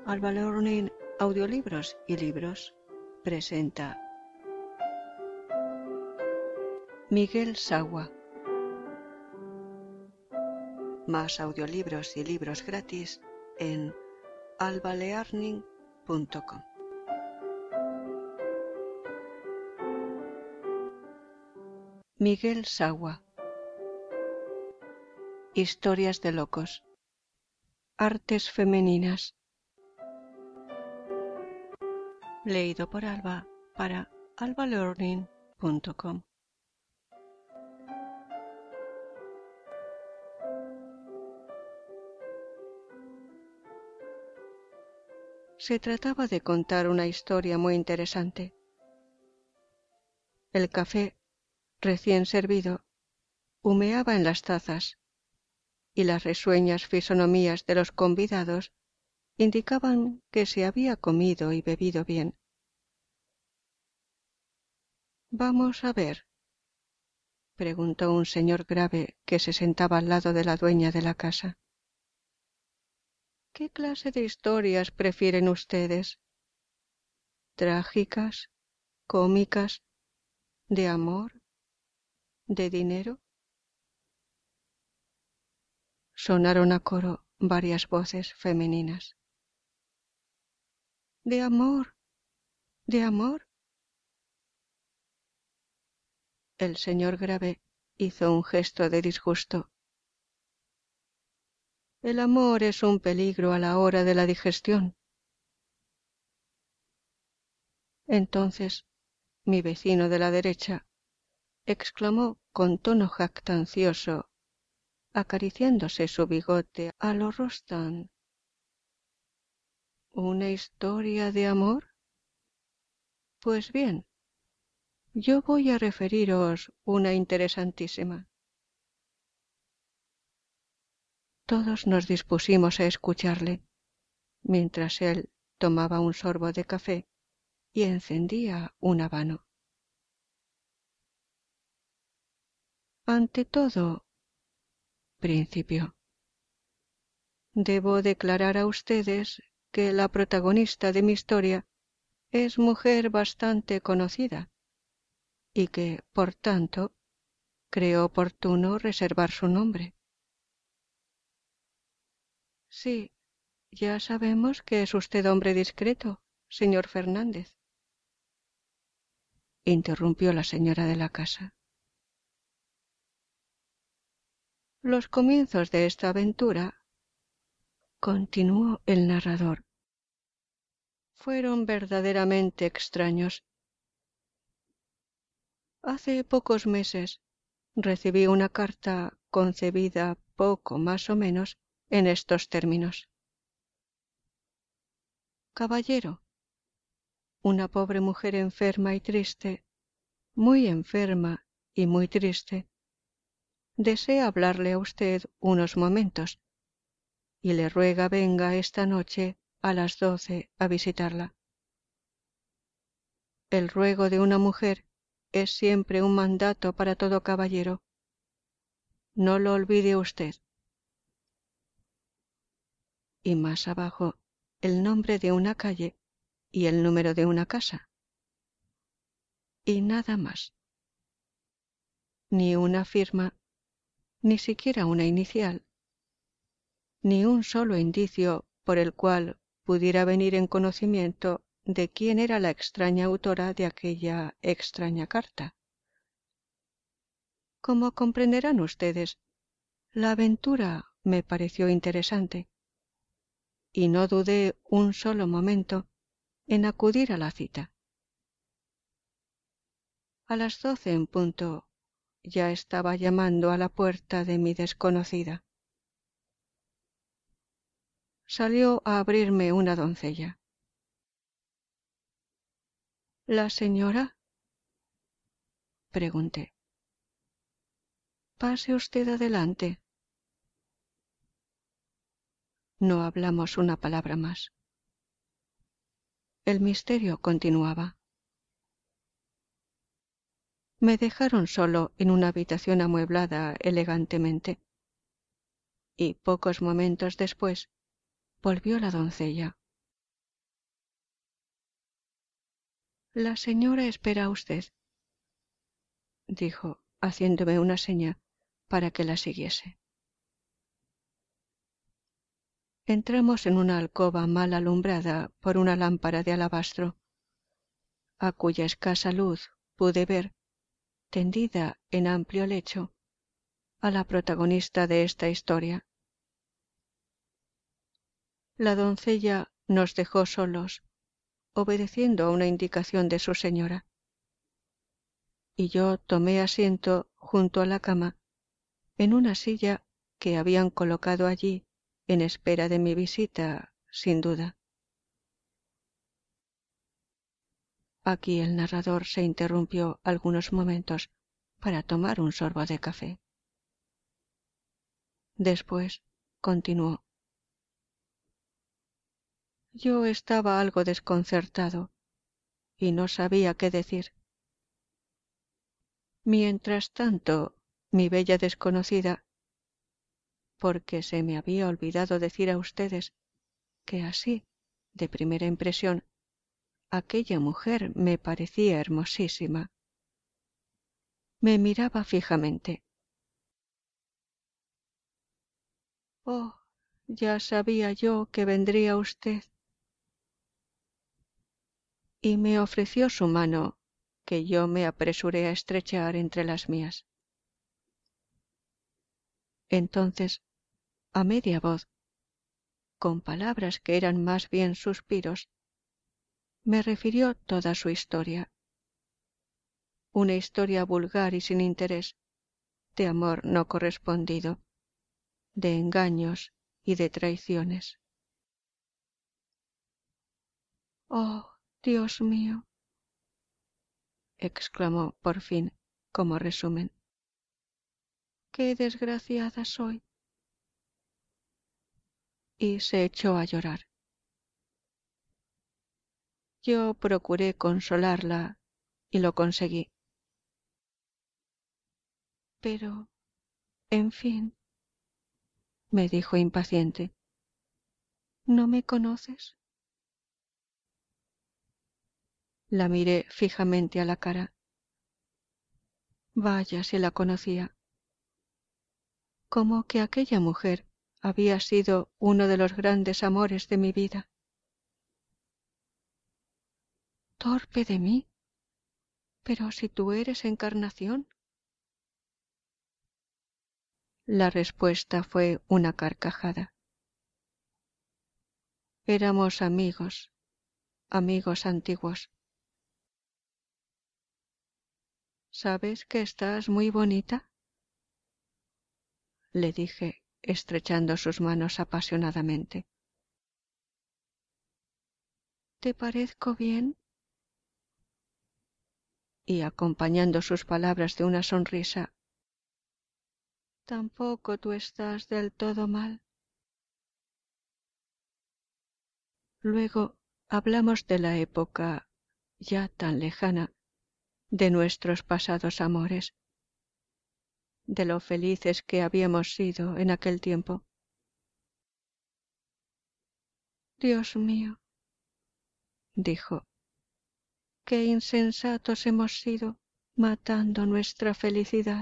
Alba Learning Audiolibros y Libros presenta Miguel Sagua. Más audiolibros y libros gratis en albalearning.com. Miguel Sagua. Historias de locos. Artes femeninas. Leído por Alba para albalearning.com. Se trataba de contar una historia muy interesante. El café, recién servido, humeaba en las tazas, y las risueñas fisonomías de los convidados indicaban que se había comido y bebido bien. «Vamos a ver», preguntó un señor grave que se sentaba al lado de la dueña de la casa. «¿Qué clase de historias prefieren ustedes? ¿Trágicas? ¿Cómicas? ¿De amor? ¿De dinero?» Sonaron a coro varias voces femeninas. «¿De amor? ¿De amor?» El señor grave hizo un gesto de disgusto. «El amor es un peligro a la hora de la digestión». Entonces, mi vecino de la derecha exclamó con tono jactancioso, acariciándose su bigote a lo Rostand: «¿Una historia de amor? Pues bien, yo voy a referiros una interesantísima». Todos nos dispusimos a escucharle, mientras él tomaba un sorbo de café y encendía un habano. «Ante todo», principió, «debo declarar a ustedes que la protagonista de mi historia es mujer bastante conocida y que, por tanto, creo oportuno reservar su nombre». «Sí, ya sabemos que es usted hombre discreto, señor Fernández», interrumpió la señora de la casa. «Los comienzos de esta aventura», continuó el narrador, «fueron verdaderamente extraños. Hace pocos meses recibí una carta concebida poco más o menos en estos términos: «Caballero, una pobre mujer enferma y triste, muy enferma y muy triste, desea hablarle a usted unos momentos y le ruega venga esta noche a las 12 a visitarla». El ruego de una mujer es siempre un mandato para todo caballero. No lo olvide usted. Y más abajo el nombre de una calle y el número de una casa. Y nada más. Ni una firma, ni siquiera una inicial, ni un solo indicio por el cual pudiera venir en conocimiento de quién era la extraña autora de aquella extraña carta. Como comprenderán ustedes, la aventura me pareció interesante, y no dudé un solo momento en acudir a la cita. A las 12 en punto ya estaba llamando a la puerta de mi desconocida. Salió a abrirme una doncella. «¿La señora?», pregunté. «Pase usted adelante». No hablamos una palabra más. El misterio continuaba. Me dejaron solo en una habitación amueblada elegantemente, y pocos momentos después volvió la doncella. La señora espera a usted, dijo, haciéndome una seña para que la siguiese. Entramos en una alcoba mal alumbrada por una lámpara de alabastro, a cuya escasa luz pude ver, tendida en amplio lecho, a la protagonista de esta historia. La doncella nos dejó solos, obedeciendo a una indicación de su señora, y yo tomé asiento junto a la cama, en una silla que habían colocado allí en espera de mi visita, sin duda. Aquí el narrador se interrumpió algunos momentos para tomar un sorbo de café. Después continuó. Yo estaba algo desconcertado y no sabía qué decir. Mientras tanto, mi bella desconocida, porque se me había olvidado decir a ustedes que así, de primera impresión, aquella mujer me parecía hermosísima, me miraba fijamente. Oh, ya sabía yo que vendría usted. Y me ofreció su mano, que yo me apresuré a estrechar entre las mías. Entonces, a media voz, con palabras que eran más bien suspiros, me refirió toda su historia. Una historia vulgar y sin interés, de amor no correspondido, de engaños y de traiciones. Oh, Dios mío, exclamó por fin, como resumen. ¡Qué desgraciada soy! Y se echó a llorar. Yo procuré consolarla y lo conseguí. Pero, en fin, me dijo impaciente, ¿no me conoces? La miré fijamente a la cara. Vaya si la conocía. Como que aquella mujer había sido uno de los grandes amores de mi vida. Torpe de mí. Pero si tú eres Encarnación. La respuesta fue una carcajada. Éramos amigos, amigos antiguos. ¿Sabes que estás muy bonita?, le dije, estrechando sus manos apasionadamente. ¿Te parezco bien? Y acompañando sus palabras de una sonrisa, tampoco tú estás del todo mal. Luego hablamos de la época, ya tan lejana, de nuestros pasados amores, de lo felices que habíamos sido en aquel tiempo. Dios mío, dijo, qué insensatos hemos sido matando nuestra felicidad.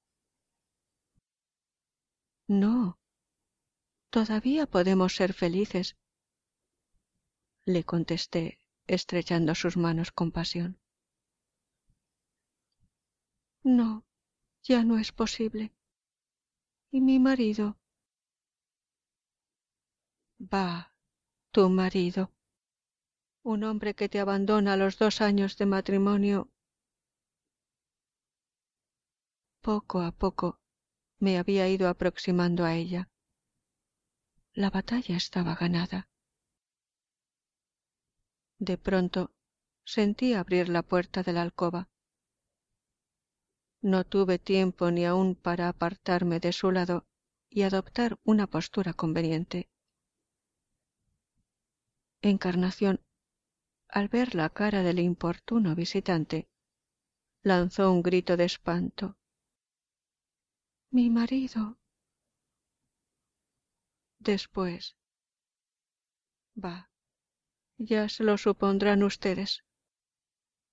No, todavía podemos ser felices, le contesté, estrechando sus manos con pasión. No, ya no es posible. ¿Y mi marido? Bah, tu marido. Un hombre que te abandona a los 2 años de matrimonio. Poco a poco me había ido aproximando a ella. La batalla estaba ganada. De pronto sentí abrir la puerta de la alcoba. No tuve tiempo ni aun para apartarme de su lado y adoptar una postura conveniente. Encarnación, al ver la cara del importuno visitante, lanzó un grito de espanto. ¡Mi marido! Después. Bah, ya se lo supondrán ustedes.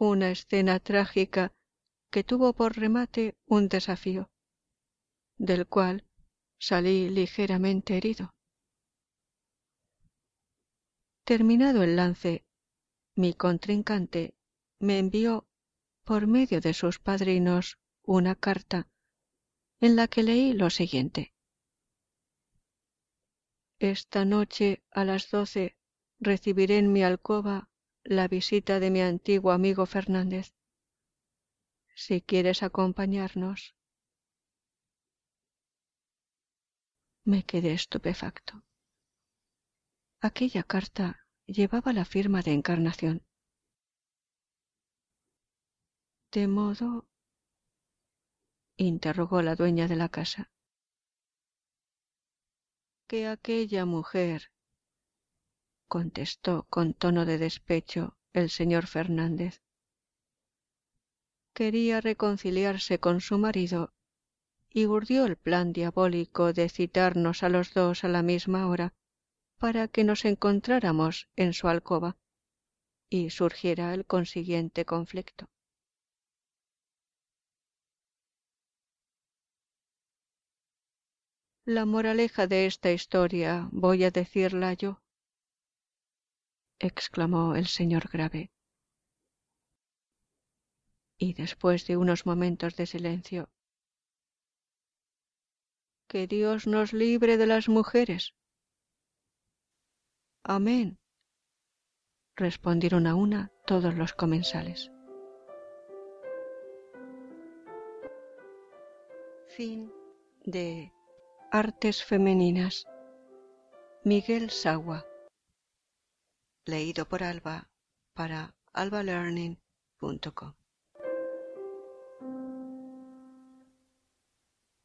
una escena trágica que tuvo por remate un desafío, del cual salí ligeramente herido. Terminado el lance, mi contrincante me envió por medio de sus padrinos una carta en la que leí lo siguiente: Esta noche a las 12 recibiré en mi alcoba la visita de mi antiguo amigo Fernández. Si quieres acompañarnos. Me quedé estupefacto. Aquella carta llevaba la firma de Encarnación. ¿De modo? Interrogó la dueña de la casa. Que aquella mujer, contestó con tono de despecho el señor Fernández, quería reconciliarse con su marido y urdió el plan diabólico de citarnos a los dos a la misma hora para que nos encontráramos en su alcoba y surgiera el consiguiente conflicto. La moraleja de esta historia voy a decirla yo, exclamó el señor grave. Y después de unos momentos de silencio: que Dios nos libre de las mujeres. Amén, respondieron a una todos los comensales. Fin de Artes Femeninas, Miguel Sagua. Leído por Alba para albalearning.com.